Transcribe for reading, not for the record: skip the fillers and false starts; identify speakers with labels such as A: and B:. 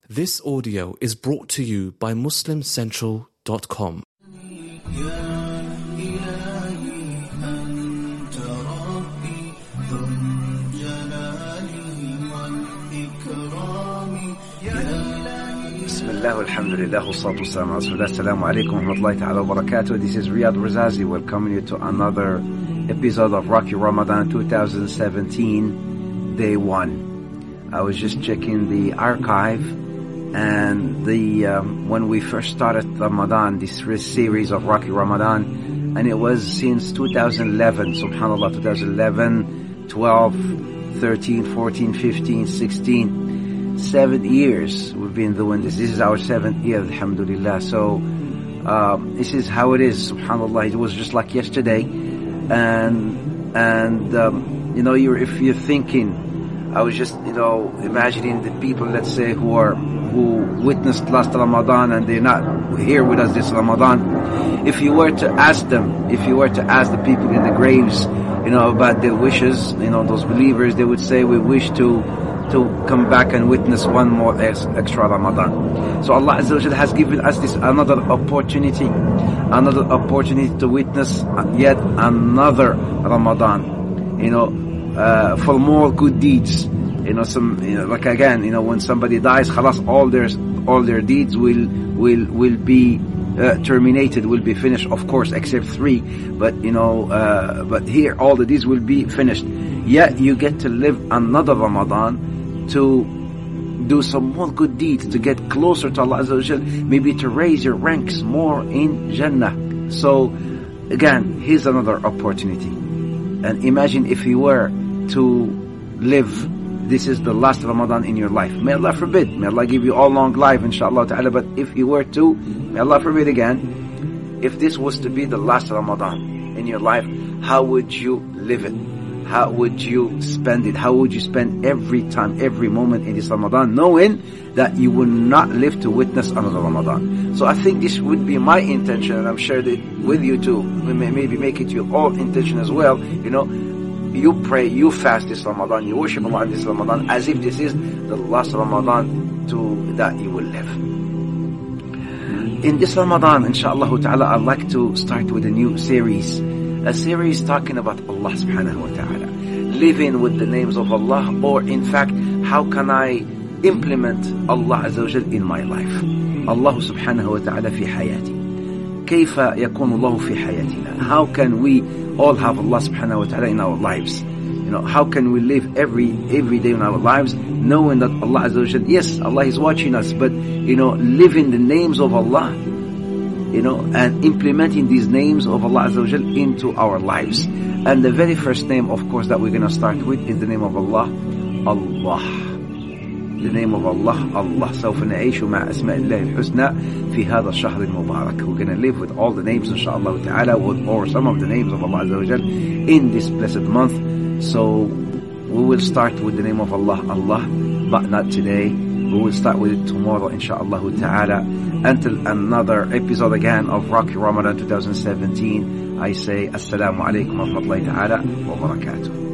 A: This audio is brought to you by MuslimCentral.com.
B: Bismillah, alhamdulillah, wassalatu wassalamu ala rasulillah. Assalamu alaikum wa rahmatullahi ta'ala wa barakatuh. This is Riyad Razazi welcoming you to another episode of Rocky Ramadan 2017, Day 1. I was just checking the archive, and when we first started Ramadan, this series of Rocky Ramadan, and it was since 2011, subhanAllah, 2011, 12, 13, 14, 15, 16, 7 years we've been doing this. This is our 7th year, alhamdulillah. So this is how it is, subhanAllah. It was just like yesterday, and if you're thinking, I was just imagining the people, let's say, who witnessed last Ramadan and they're not here with us this Ramadan. If you were to ask the people in the graves, about their wishes, those believers, they would say, we wish to come back and witness one more extra Ramadan. So Allah Azza wa Jalla has given us this another opportunity to witness yet another Ramadan, for more good deeds. When somebody dies, khalas, all their deeds will be terminated, will be finished, of course, except 3. But here all the deeds will be finished. Yet you get to live another Ramadan to do some more good deeds, to get closer to Allah Azza wa Jal, maybe to raise your ranks more in Jannah. So again, here's another opportunity. And imagine if you were to live, this is the last Ramadan in your life. May Allah forbid, may Allah give you all long life, inshallah ta'ala. But if you were to, may Allah forbid again, if this was to be the last Ramadan in your life, how would you live it? How would you spend it? How would you spend every time, every moment in this Ramadan, knowing that you will not live to witness another Ramadan? So I think this would be my intention, and I'm sure that with you too. Maybe make it your all intention as well. You pray, you fast this Ramadan, you worship Allah in this Ramadan, as if this is the last Ramadan that you will live. In this Ramadan, inshaAllah ta'ala, I'd like to start with a new series. A series talking about Allah subhanahu wa ta'ala. Living with the names of Allah, or in fact, how can I implement Allah Azza wa Jal in my life? Allah subhanahu wa ta'ala fi hayati. كيف يكون الله في حياتنا? How can we all have Allah subhanahu wa ta'ala in our lives? How can we live every day in our lives knowing that Allah Azza wa Jal, yes, Allah is watching us, but living the names of Allah, and implementing these names of Allah Azza wa Jal into our lives. And the very first name, of course, that we're going to start with is the name of Allah, Allah. The name of Allah, Allah. سوف نعيش مع أسماء الله الحسنى في هذا الشهر المبارك. We're going to live with all the names, inshallah ta'ala, or some of the names of Allah Azza wa Jal in this blessed month. So we will start with the name of Allah, Allah, but not today. We will start with it tomorrow, inshallah ta'ala. Until another episode again of Rocky Ramadan 2017, I say Assalamu alaikum wa rahmatullahi ta'ala wa barakatuh.